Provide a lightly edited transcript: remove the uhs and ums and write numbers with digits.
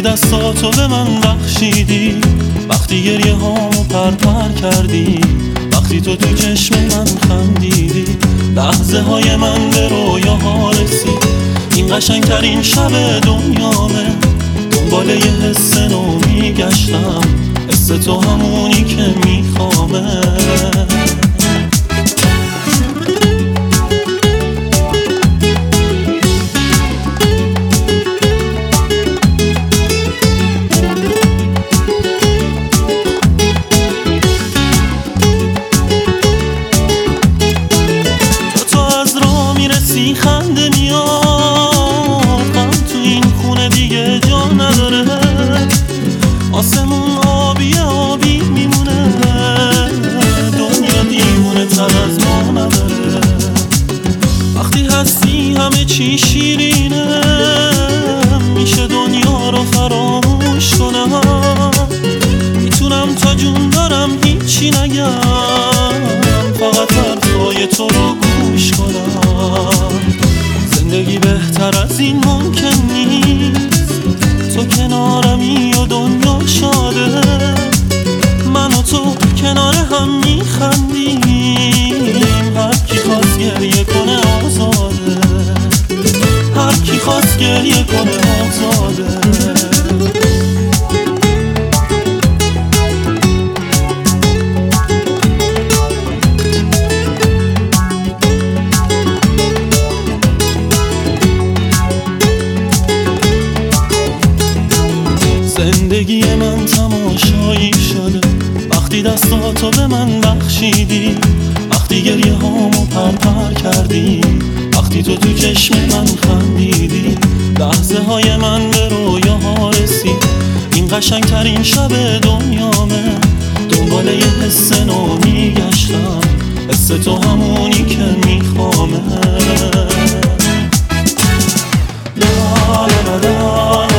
وقتی دستاتو به من بخشیدی، وقتی گریه هامو پر کردی، وقتی تو چشم من خندیدی، لحظه های من به رویاها رسید. این قشنگترین شب دنیامه، دنبال یه حس نو میگشتم، حس تو همونی که میخوامه. خنده میاد، غم تو این خونه دیگه جا نداره، آسمون آبی آبی میمونه، دنیا دیوونه تر از ما نداره. وقتی هستی همه چی شیرینه، میشه دنیا رو فراموش کنم، میتونم تا جون دارم هیچی نگم، فقط حرفای تو رو گوش کنم. زندگی بهتر از این ممکن نیست، تو کنارمی و دنیا شاده، من و تو کنار هم میخندیم، هر کی خواست گریه کنه آزاده، هر کی خواست گریه کنه آزاده. زندگی من تماشایی شده، وقتی دستاتو به من بخشیدی، وقتی گریه هامو پر کردی، وقتی تو چشم من خندیدی، لحظه های من به رویاها رسید. این قشنگترین شب دنیامه، دنبال یه حس نو میگشتم، حس تو همونی که میخوامه. لا لا لا لا